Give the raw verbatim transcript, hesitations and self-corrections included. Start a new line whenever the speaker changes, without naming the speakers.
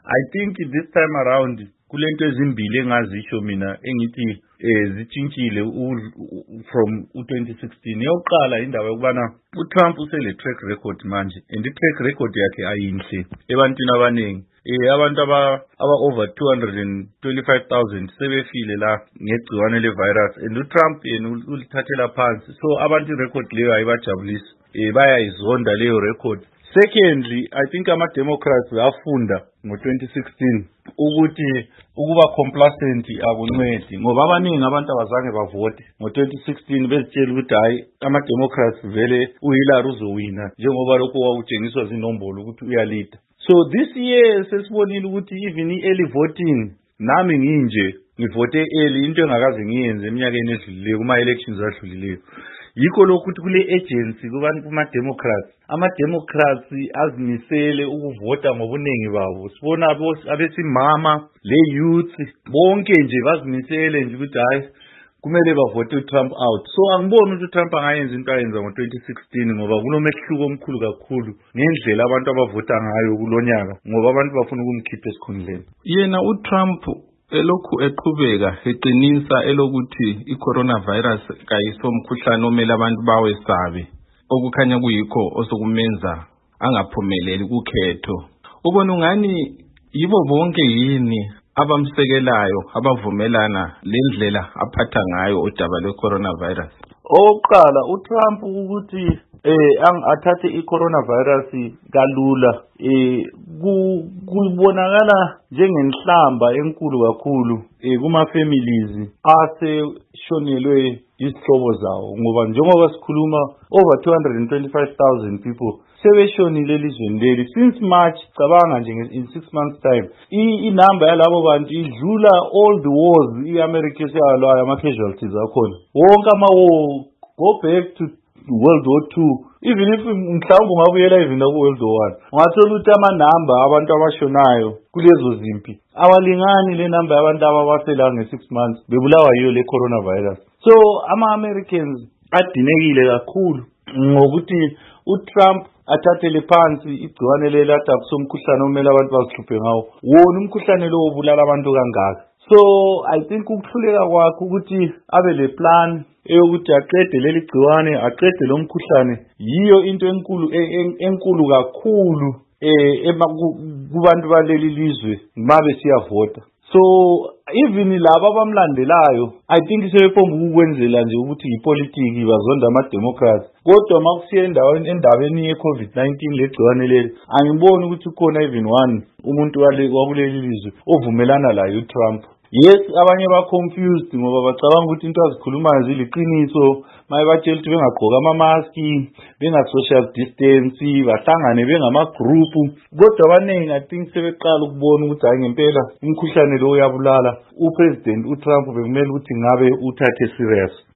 I think this time around kulento ezimbili engazisho mina engithi eh zitshintshile from u twenty sixteen. Yokuqala indaba yokubana uTrump usele track record manje, and i track record yakhe ayinhle ebantwini abaningi. Eh abantu aba aba over two hundred twenty-five thousand sebefile la ngegciwane le virus, and uTrump yena ulithathela phansi. So abantu record leyo ayibajabulisi, eh bayayizonda leyo record. Secondly, I think ama-Democrats bafunda ngo twenty sixteen ukuthi ukuba complacent akuncedi, ngoba abaningi abantu abazange bavote ngo twenty sixteen bezitshela ukuthi hayi ama-Democrats vele uHillary uzowina njengoba lokho kwakutshengiswa zinombolo ukuthi uyalida. So this year sesibonile ukuthi even i-early voting, nami nginje ngivote early, into engakaze ngiyenze eminyakeni edlulileyo kuma-elections adlulileyo. Yikho lokhu ukuthi kule agency kubantu kuma-Democrats, ama-Democrats azimisele ukuvota ngobuningi babo. Sibona abesimama le-youth bonke nje bazimisele nje ukuthi hayi kumele bavote uTrump out. So angiboni ukuthi uTrump angayenza into ayenza ngo twenty sixteen, ngoba kunomehluko omkhulu kakhulu ngendlela abantu abavota ngayo kulonyaka, ngoba abantu bafuna ukumkhipha esikhundleni.
Yena uTrump elokhu eqhubeka eqinisa elokuthi i-coronavirus kayisomkhuhlane omele abantu bawesabe, okukhanya kuyikho osokumenza angaphumeleli kukhetho. Ubona ungani yibo bonke yini abamsekelayo abavumelana lendlela aphatha ngayo udaba lwe-coronavirus?
Oqala uTrump ukuthi eh angathathe i-coronavirus kalula, eh kubonakala njengenhlamba enkulu kakhulu eh kuma families aseshonelwe izihlobo zawo, ngoba njengoba sikhuluma over two hundred twenty-five thousand people sebeshonile elizweni leli since March. Cabanga nje in six months time inamba yalabo bantu idlula all the wars iAmerica esiyalwayo, ama casualties akhona wonke ama war. Go back to World War Two, even if mhlawumbe ungabuyela even ku World War One, ungathola ukuthi amanamba abantu abashonayo kulezo zimpi awalingani le number yabantu ababasela nge six months bebulawa yiyo le coronavirus. So ama-Americans adinekile kakhulu ngokuthi uTrump athathele phansi igciwane leli ade akusomkhuhlane omele abantu bazihluphe ngawo, wona umkhuhlane lo ubulala abantu kangaka. So I think ukuhluleka kwakhe ukuthi abe le plan eyokuthi aqede leli gciwane, aqede lo mkhuhlane, yiyo into enkulu enkulu kakhulu eh kubantu baleli lizwe mabe siyavota. So even laba abamlandelayo I think sebepomba ukwenzela nje ukuthi ipolitiki bazonda ama-Democrats, kodwa makusiya endaweni endabeni ye-COVID nineteen legciwane leli angiboni ukuthi ukhona even one umuntu wakuleli lizwe ovumelana layo uTrump. Yes, abanye ba confused ngoba bacabanga ukuthi into azikhulumayo ziliqiniso, maye batshela ukuthi bengagqoka ama-mask, benga-social distance, bahlangane bengama group, kodwa abaningi I think sebeqala ukubona ukuthi hayi ngempela umkhuhlane lo uyabulala. uPresident uTrump bekumele ukuthi ngabe uthathe serious.